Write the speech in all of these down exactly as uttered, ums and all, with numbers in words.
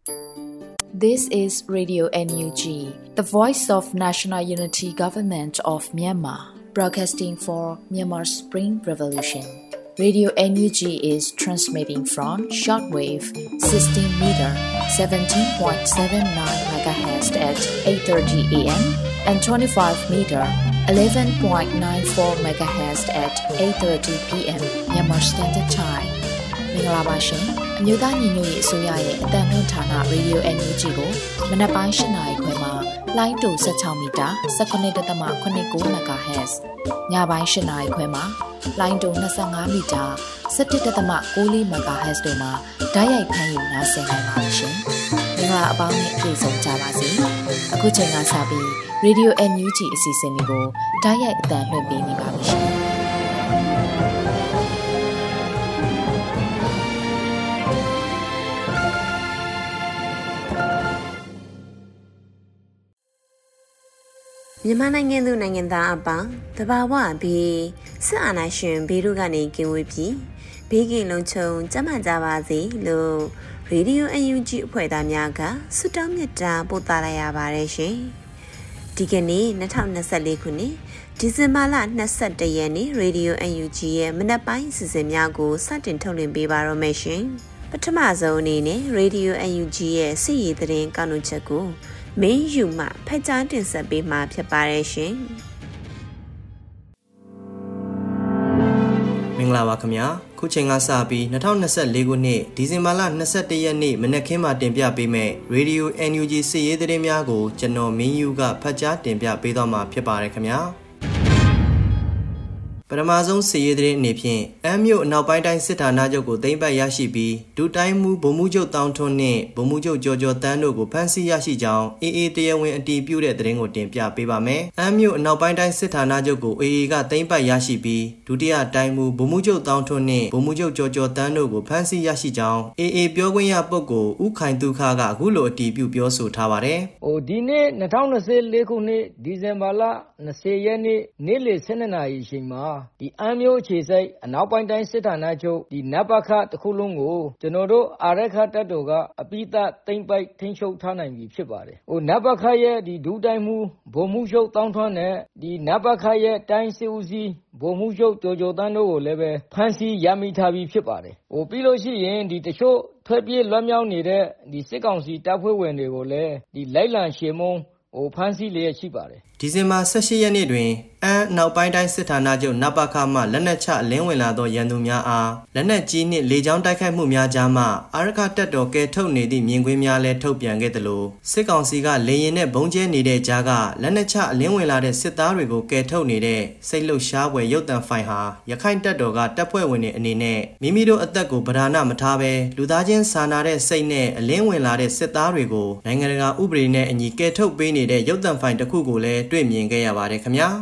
This is Radio N U G, the voice of National Unity Government of Myanmar, broadcasting for Myanmar's Spring Revolution. Radio N U G is transmitting from shortwave sixteen meter seventeen point seven nine megahertz at eight thirty a m and twenty-five meter eleven point nine four megahertz at eight thirty p m Myanmar Standard Time. မင်္ဂလာပါရှင်။မြို့သားညီညွတ်ရေးအစိုးရရဲ့အသံလွှင့်ဌာန Radio N U G ကိုမနက်ပိုင်း၈နာရီခွဲမှာလိုင်းတူ၁၆မီတာ၁၉.၇၉ MHz ညပိုင်း၈နာရီခွဲမှာလိုင်းတူ၂၅မီတာ၁၁.၉၄ MHz တို့မှာဓာတ်ရိုက်ဖမ်းယူနားဆင်နိုင်ပါတယ်ရှင်။မင်္ဂလာအပေါင်းနဲ့ပြည့်စုံကြပါစေ။အခုချိန်ကစပြီး Radio N U G အစီအစဉ်လေးကိုဓာတ်ရိုက်အသံလွှင့်ပေးနေပါပြီရှင်။မြန်မာနိုင်ငံသူနိုင်ငံသားအပေါင်းတဘာဝဘေးစစ်အာဏာရှင်ဘေးတို့ကနေကင်းဝေးပြီးဘေးကင်းလုံခြုံကျန်းမာကြပါစေလို့ Radio N U G အဖွဲ့သားများကဆုတောင်းမေတ္တာပို့သလိုက်ရပါတယ်ရှင်။ဒီကနေ့၂၀၂၄ခုနှစ်ဒီဇင်ဘာလ၂၁ရက်နေ့ Radio N U G ရဲ့မနက်ပိုင်းစီစဉ်များကိုစတင်ထုတ်လွှင့်ပေးပါရမယ်ရှင်။ပထမဆုံးအနေနဲ့ Radio N U G ရဲ့စစ်ရေးသတင်းကောက်နှုတ်ချက်ကိုမင်းယူမှဖက်ကြားတင်ဆက်ပေးမှာဖြစ်ပါတယ်ရှင်။မင်္ဂလာပါခင်ဗျာ။ခုချိန်ကစပြီး၂၀၂၄ခုနှစ်ဒီဇင်ဘာလ၂၁ရက်နေ့မနက်ခင်းမှာတင်ပြပေးမယ့် Radio N U G စစ်ရေးသတင်းများကိုကျွန်တော်မင်းယူကဖက်ကြားတင်ပြပေးသွားမှာဖြစ်ပါတယ်ခင်ဗျာ။ပထမဆုံးစစ်ရေးသတင်းအနေဖြင့်အမ်းမြို့အနောက်ပိုင်းတိုင်းစစ်ဌာနချုပ်ကိုသိမ်းပိုက်ရရှိပြီးဒုတိုင်းမှုဗိုလ်မှူးချုပ်တောင်ထွန်းနှင့်ဗိုလ်မှူးချုပ်ကျော်ကျော်တန်းတို့ကိုဖမ်းဆီးရရှိကြောင်းအေအေတရားဝင်အတည်ပြုတဲ့သတင်းကိုတင်ပြပေးပါမယ်။အမ်းမြို့အနောက်ပိုင်းတိုင်းစစ်ဌာနချုပ်ကိုအေအေကသိမ်းပိုက်ရရှိပြီးဒုတိယတိုင်းမှုဗိုလ်မှူးချုပ်တောင်ထွန်းနှင့်ဗိုလ်မှူးချုပ်ကျော်ကျော်တန်းတို့ကိုဖမ်းဆီးရရှိကြောင်းအေအေပြောခွင့်ရပုဂ္ဂိုလ်ဦးခိုင်သူခကအခုလိုအတည်ပြုပြောဆိုထားပါတယ်။ဟိုဒီနေ့၂၀၂၄ခုနှစ်ဒီဇင်ဘာလ၂၀ရက်နေ့နေ့လယ်၁၂နာရီအချိန်မှာဒီအမ်းမြို့အခြေစိုက်အနောက်ပိုင်းတိုင်းစစ်ဌာနချုပ်ဒီနပခတစ်ခုလုံးကိုကျွန်တော်တို့အာရခတပ်တော်ကအပိသသိမ့်ပိုက်ထိန်းချုပ်ထားနိုင်ပြီဖြစ်ပါတယ်။ဟိုနပခရဲ့ဒီဒုတိုင်းမှုဗိုလ်မှူးချုပ်တောင်းထွန်းနဲ့ဒီနပခရဲ့တိုင်းစစ်ဦးစီးဗိုလ်မှူးချုပ်ကျော်ကျော်တန်းတို့ကိုလည်းပဲဖမ်းဆီးရမိထားပြီးဖြစ်ပါတယ်။ဟိုပြီးလို့ရှိရင်ဒီတချို့ထွက်ပြေးလွတ်မြောက်နေတဲ့ဒီစစ်ကောင်စီတပ်ဖွဲ့ဝင်တွေကိုလည်းဒီလိုက်လံရှေမုံဟိုဖမ်းဆီးလျက်ရှိပါတယ်။ဒီဇင်ဘာ၁၈ရက်နေ့တွင်အမ်းနောက်ပိုင်းတိုင်းစစ်ဌာနချုပ်နပခမှလက်နက်ချအလင်းဝင်လာသောရန်သူများအားလက်နက်ကြီးနှင့်လေကြောင်းတိုက်ခိုက်မှုများကြားမှအာရခတပ်တော်ကဲထုတ်နေသည့်မြင်ကွင်းများလည်းထုတ်ပြန်ခဲ့သလိုစစ်ကောင်စီကလေရင်နဲ့ဘုံကျဲနေတဲ့ကြားကလက်နက်ချအလင်းဝင်လာတဲ့စစ်သားတွေကိုကဲထုတ်နေတဲ့စိတ်လှုပ်ရှားပွဲရုပ်သံဖိုင်ဟာရခိုင်တပ်တော်ကတပ်ဖွဲ့ဝင်တွေအနေနဲ့မိမိတို့အသက်ကိုဗဒါနမထားဘဲလူသားချင်းစာနာတဲ့စိတ်နဲ့အလင်းဝင်လာတဲ့စစ်သားတွေကိုနိုင်ငံတကာဥပဒေနဲ့အညီကဲထုတ်ပေးနေတဲ့ရုပ်သံဖိုင်တစ်ခုကိုလည်းတွေ့မြင်ခဲ့ရပါတယ်ခင်ဗျာ။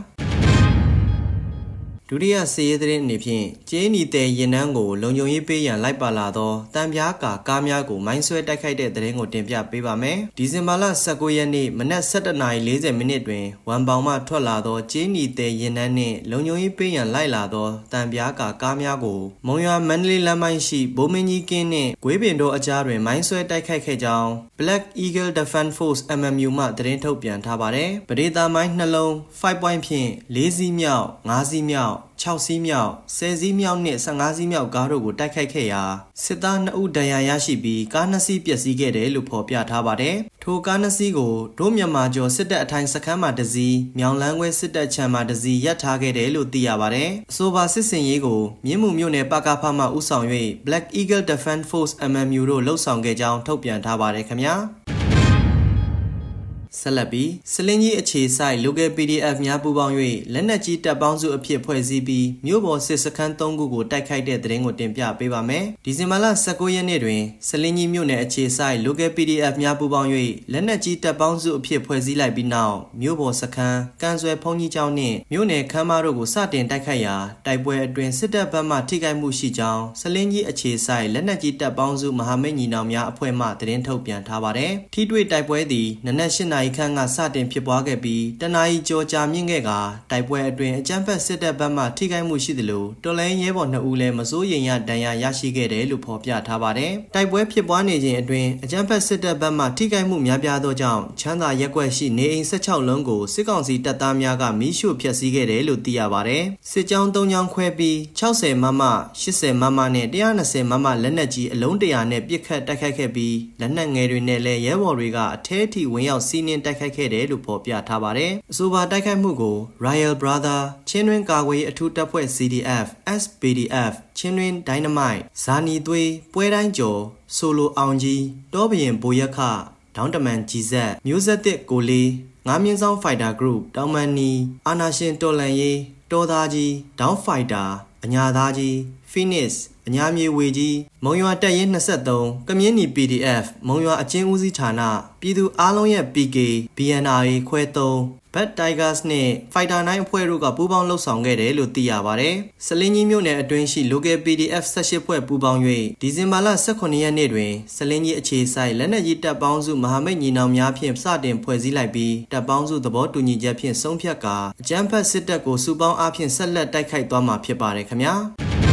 ဒုတိယစစ်ရေးသတင်းအနေဖြင့်ကျေးနီတဲရင်နှန်းကိုလုံခြုံရေးပေးရန်လိုက်ပါလာသောတံပြားကာကားများကိုမိုင်းဆွဲတိုက်ခိုက်တဲ့သတင်းကိုတင်ပြပေးပါမယ်။ဒီဇင်ဘာလ၁၉ရက်နေ့မနက်၁၁နာရီ၄၀မိနစ်တွင်ဝမ်ပေါင်မှထွက်လာသောကျေးနီတဲရင်နှန်းနှင့်လုံခြုံရေးပေးရန်လိုက်လာသောတံပြားကာကားများကိုမုံရွာမန္တလေးလမ်းပိုင်းရှိဘိုးမင်းကြီးကင်းနှင့်ဂွေးပင်တို့အကြားတွင်မိုင်းဆွဲတိုက်ခိုက်ခဲ့ကြောင်း Black Eagle Defense Force M M U မှသတင်းထုတ်ပြန်ထားပါတယ်။ပဒေသာမိုင်းနှလုံး၅ point ဖြင့်၄စီးမြောက်၅စီးမြောက်၆စီးမြောက်၁၀စီးမြောက်နဲ့၁၅စီးမြောက်ကားတို့ကိုတိုက်ခိုက်ခဲ့ရာစစ်သား၂ဦးဒဏ်ရာရရှိပြီးကား၂စီးပျက်စီးခဲ့တယ်လို့ဖော်ပြထားပါတယ်။ထိုကား၂စီးကိုဒို့မြန်မာကျော်စစ်တပ်အထိုင်စခန်းမှာတစ်စီးမြောင်လန်းခွဲစစ်တပ်ခြံမှာတစ်စီးရပ်ထားခဲ့တယ်လို့သိရပါတယ်။အဆိုပါစစ်စင်ရေးကိုမြင်းမှုမြို့နယ်ပကဖမှဦးဆောင်၍ Black Eagle Defense Force M M U တို့လှုပ်ဆောင်ခဲ့ကြောင်းထုတ်ပြန်ထားပါတယ်ခင်ဗျာ။ဆက်လက်ပြီးစလင်းကြီးအခြေစိုက် Local P D F များပူးပေါင်း၍လက်နက်ကြီးတပ်ပေါင်းစုအဖြစ်ဖွဲ့စည်းပြီးမြို့ပေါ်စစ်စခန်း၃ခုကိုတိုက်ခိုက်တဲ့သတင်းကိုတင်ပြပေးပါမယ်။ဒီဇင်ဘာလ၁၉ရက်နေ့တွင်စလင်းကြီးမြို့နယ်အခြေစိုက် Local P D F များပူးပေါင်း၍လက်နက်ကြီးတပ်ပေါင်းစုအဖြစ်ဖွဲ့စည်းလိုက်ပြီးနောက်မြို့ပေါ်စခန်းကန်ဆွဲဖုန်ကြီးကျောင်းနှင့်မြို့နယ်ခမ်းမတို့ကိုစတင်တိုက်ခိုက်ရာတိုက်ပွဲအတွင်းစစ်တပ်ဘက်မှထိခိုက်မှုရှိကြောင်းစလင်းကြီးအခြေစိုက်လက်နက်ကြီးတပ်ပေါင်းစုမဟာမိတ်ညီနောင်များအဖွဲ့မှသတင်းထုတ်ပြန်ထားပါတယ်။ထိတွေ့တိုက်ပွဲသည်နနက်၈နာရီရီခန့်ကစတင်ဖြစ်ပွားခဲ့ပြီးတနာရီကျော်ကြာမြင့်ခဲ့ကတိုက်ပွဲအတွင်းအကြမ်းဖက်စစ်တပ်ဘက်မှထိခိုက်မှုရှိသလိုတော်လှန်ရေးရဲဘော်နှစ်ဦးလည်းမစိုးရိမ်ရဒဏ်ရာရရှိခဲ့တယ်လို့ဖော်ပြထားပါတယ်။တိုက်ပွဲဖြစ်ပွားနေခြင်းအတွင်းအကြမ်းဖက်စစ်တပ်ဘက်မှထိခိုက်မှုများပြားသောကြောင့်ချမ်းသာရက်ကွက်ရှိနေအိမ်၁၆လုံးကိုစစ်ကောင်စီတပ်သားများကမီးရှို့ဖျက်ဆီးခဲ့တယ်လို့သိရပါတယ်။စစ်ကြောင်း၃ကြောင်းခွဲပြီး၆၀မမ၈၀မမနဲ့၁၂၀မမလက်နက်ကြီးအလုံးတရာနဲ့ပစ်ခတ်တိုက်ခိုက်ခဲ့ပြီးလက်နက်ငယ်တွေနဲ့လည်းရဲဘော်တွေကအထဲအထိဝင်ရောက်စီးနင်းတိုက်ခိုက်ခဲ့တယ်လို့ဖော်ပြထားပါတယ်။အဆိုပါတိုက်ခိုက်မှုကို Royal Brother ချင်းတွင်းကာကွယ်ရေးအထူးတပ်ဖွဲ့ C D F S P D F ချင်းတွင်း Dynamite ဇာနီသွေးပွဲတိုင်းကျော်ဆိုလိုအောင်ကြီးတောဘရင်ဘိုရက်ခဒေါင်းတမန်ကြီးဆက်မျိုးဆက်တစ်ကိုလေးငါးမြင့်ဆောင် Fighter Group တောင်မန်နီအာနာရှင်တော်လန်ရေးတော်သားကြီးဒေါင်း Fighter အညာသားကြီး Phoenix အညာမြေဝေကြီးမုံရွာတပ်ရင်း၂၃ကမြင်းနီ P D F မုံရွာအကျဉ်းဦးစီးဌာနပြည်သူအားလုံးရဲ့ P K B N R A ခွဲ၃Bad Tigers နဲ့ Fighter နိုင်းအဖွဲ့တို့ကပူးပေါင်းလှုပ်ဆောင်ခဲ့တယ်လို့သိရပါတယ်။စလင်းကြီးမြို့နယ်အတွင်းရှိ Local P D F ၁၈ဖွဲ့ပူးပေါင်း၍ဒီဇင်ဘာလ၁၇ရက်နေ့တွင်စလင်းကြီးအခြေစိုက်လက်နက်ကြီးတပ်ပေါင်းစုမဟာမိတ်ညီနောင်များဖြင့်စတင်ဖွဲ့စည်းလိုက်ပြီးတပ်ပေါင်းစုသဘောတူညီချက်ဖြင့်ဆုံးဖြတ်ကာအကြမ်းဖက်စစ်တပ်ကိုစုပေါင်းအားဖြင့်ဆက်လက်တိုက်ခိုက်သွားမှာဖြစ်ပါတယ်ခင်ဗျာ။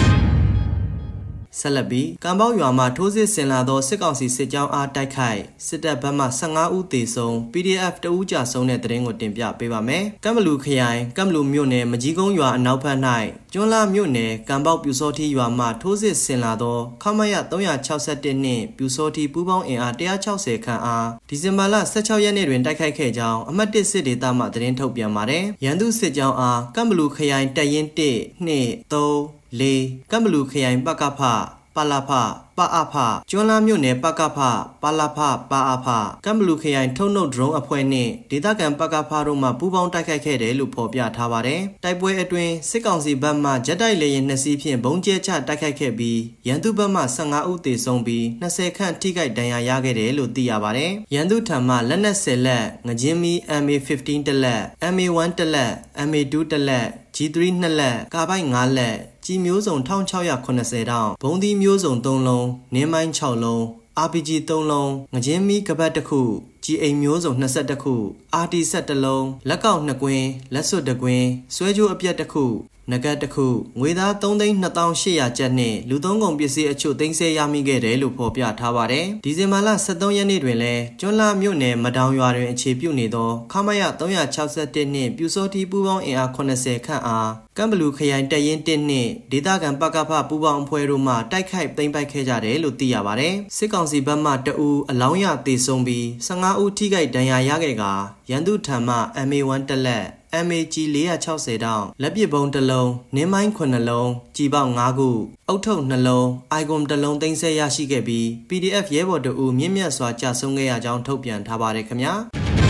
ဆက်လက်ပြီးကံပေါက်ရွာမှာထိုးစစ်ဆင်လာသောစစ်ကောင်စီစစ်ကြောင်းအားတိုက်ခိုက်စစ်တပ်ဘက်မှ၁၅ဦးသေဆုံး P D F တဦးကြာဆုံးတဲ့သတင်းကိုတင်ပြပေးပါမယ်။ကမ်ဘလူခရိုင်ကမ်ဘလူမြို့နယ်မကြီးကုန်းရွာအနောက်ဘက်၌ကျွန်းလာမြို့နယ်ကံပေါက်ပြူစောထီရွာမှထိုးစစ်ဆင်လာသောခမရ၃၆၁နှင့်ပြူစောထီပူးပေါင်းအင်အား၁၆၀ခန့်အားဒီဇင်ဘာလ၁၆ရက်နေ့တွင်တိုက်ခိုက်ခဲ့ကြောင်းအမှတ်၁စစ်ဒေသမှသတင်းထုတ်ပြန်ပါတယ်။ရန်သူစစ်ကြောင်းအားကမ်ဘလူခရိုင်တပ်ရင်း၁ ၂ ၃ ၄ကမ်ဘလူခရိုင်ပကဖပလာဖပအဖကျွန်းလာမြို့နယ်ပကဖပလာဖပအဖကမ်ဘလူခရိုင်ထုံနှုတ်ဒရုန်းအဖွဲ့နှင့်ဒေသခံပကဖတို့မှပူးပေါင်းတိုက်ခိုက်ခဲ့တယ်လို့ဖော်ပြထားပါတယ်။တိုက်ပွဲအတွင်းစစ်ကောင်စီဘက်မှဂျက်တိုက်လေယာဉ်နှစ်စီးဖြင့်ဘုံကျဲချတိုက်ခိုက်ခဲ့ပြီးရန်သူဘက်မှ၁၅ဦးသေဆုံးပြီး၂၀ခန့်ထိခိုက်ဒဏ်ရာရခဲ့တယ်လို့သိရပါတယ်။ရန်သူထံမှလက်နက်၁၀လက်ငကြင်းမီ M A ၁၅ တလက် M A ၁ တလက် M A ၂ တလက်G ၃ နှစ်လက်ကာပိုက်၅လက်ကြီးမျိုးစုံ၁၆၇၀တောင်ဘုံသီးမျိုးစုံ၃လုံးနင်းမိုင်း၆လုံး R P G ၃လုံးငကြင်းမီကပတ်တစ်ခုကြီးအိမ်မျိုးစုံ၂၁ခု R T ၁၁လုံးလက်ကောက်နှစ်ကွင်းလက်စွပ်တစ်ကွင်းဆွဲကြိုးအပြက်တစ်ခုနဂတ်တစ်ခုငွေသား၃သိန်း၂သောင်း၈ရာကျပ်နဲ့လူသုံးကုန်ပစ္စည်းအချို့သိမ်းဆည်းရမိခဲ့တယ်လို့ဖော်ပြထားပါတယ်။ဒီဇင်ဘာလ၁၃ရက်နေ့တွင်လည်းကျွန်းလာမြို့နယ်မဒေါင်ရွာတွင်အခြေပြုနေသောခမရ၃၆၁နှင့်ပြူစောတီပူးပေါင်းအင်အား၇၀ခန့်အားကမ်ဘလူခရိုင်တပ်ရင်း၁နှင့်ဒေသခံပကဖပူးပေါင်းအဖွဲ့တို့မှတိုက်ခိုက်သိမ်းပိုက်ခဲ့ကြတယ်လို့သိရပါတယ်။စစ်ကောင်စီဘက်မှတအူအလောင်းရသေဆုံးပြီး၁၅ဦးထိခိုက်ဒဏ်ရာရခဲ့ကာရန်သူထံမှ M A ၁ တလက် M A G ၄၆၀တောင်လက်ပစ်ဗုံးတစ်လုံးနင်းမိုင်းခုနှစ်လုံးကြီးပေါက်၅ခုအုတ်ထုပ်နှလုံးအိုင်ကွန်တစ်လုံးသိမ်းဆည်းရရှိခဲ့ပြီး P D F ရဲဘော်တို့ဦးမြင့်မြတ်စွာကြာဆုံးခဲ့ရကြောင်းထုတ်ပြန်ထားပါတယ်ခင်ဗျာ